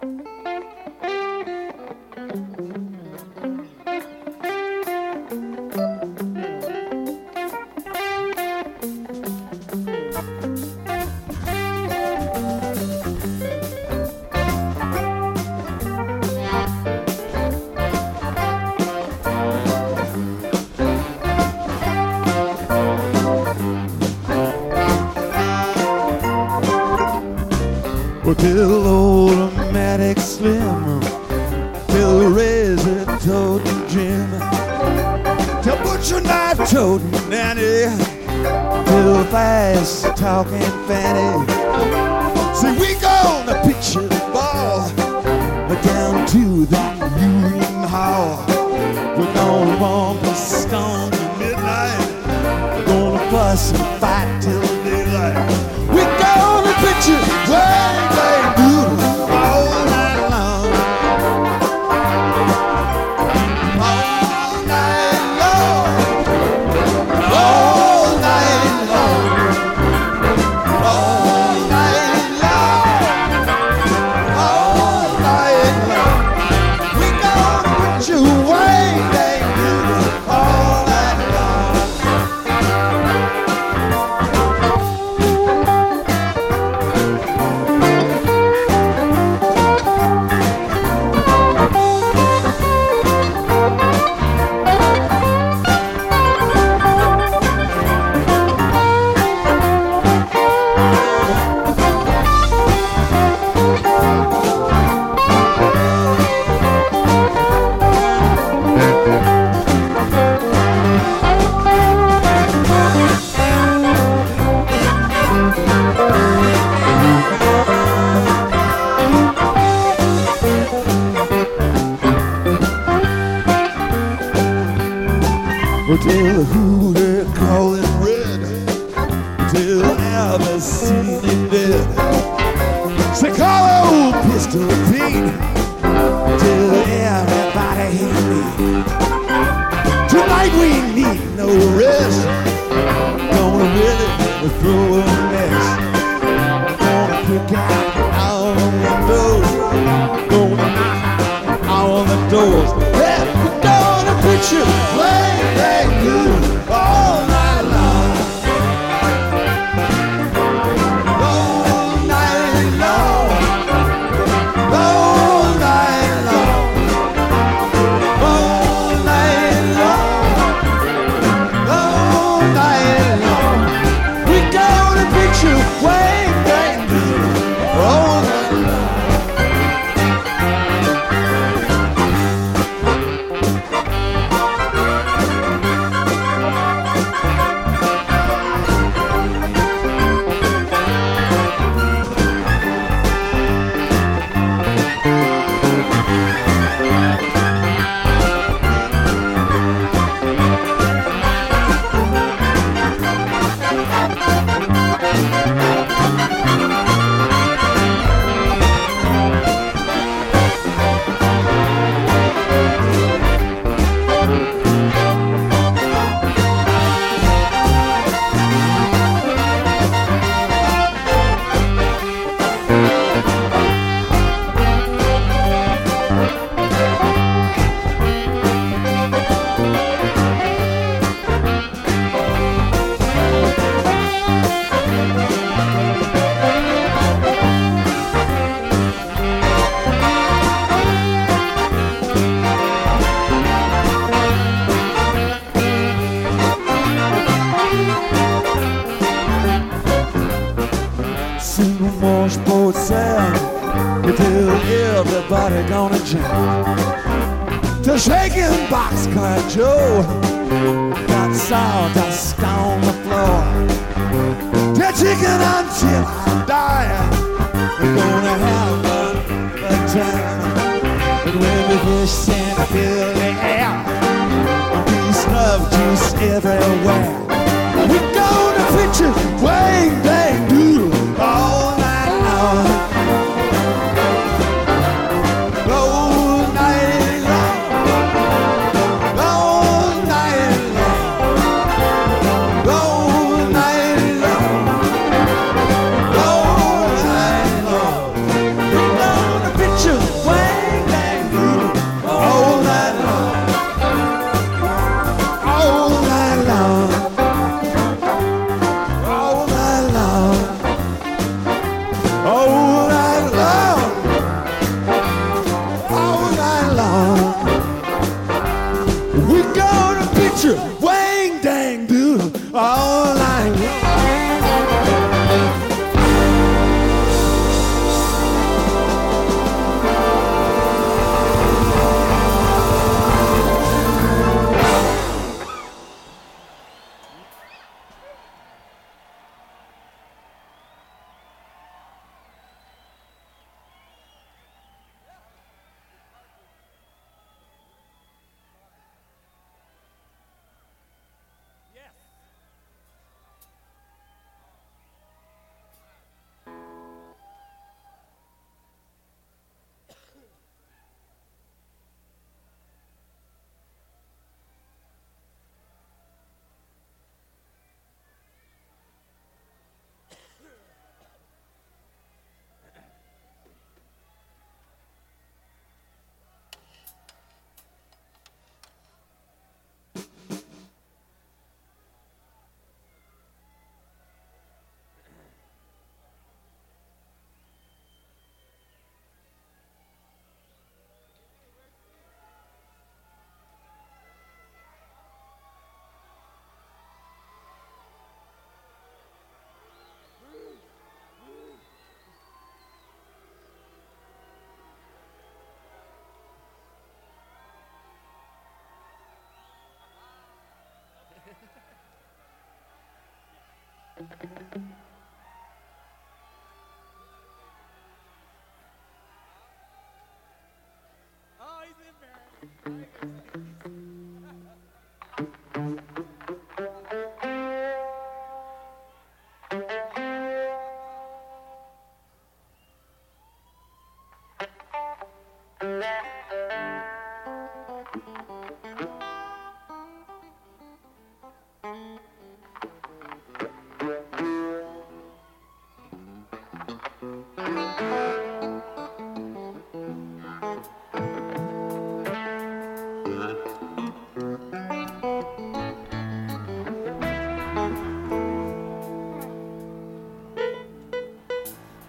Well, till automatic slim, till razor toting Jim, till butcher knife toting Nanny, till fast talking Fanny. See, we gonna picture the ball down to the Union Hall. We're gonna romp and stone till midnight. We're gonna fuss and fight till daylight. We're gonna picture way beautiful all night long. All night long. All night long. All night long. All night long. We gonna picture way beautiful all night long. Till who they're calling red, till ever seen him dead. Say call old Pistol Pete, till everybody hate me. Tonight we need no rest. Gonna really throw a mess. Gonna kick out all the windows. Gonna knock all the doors. Yeah, we're gonna picture way good all night long. All night long. All night long. All night long. All night long. We gonna picture way good all night long. Washboard sound until everybody gonna jam. To shaking boxcar Joe, got sawdust on the floor. To chicken until I die, we're gonna have a time. But when we fish and fill the air, peace, love, juice everywhere. We're gonna picture way they do all night long. All night long. All night long. All night long. All night long. We're gonna picture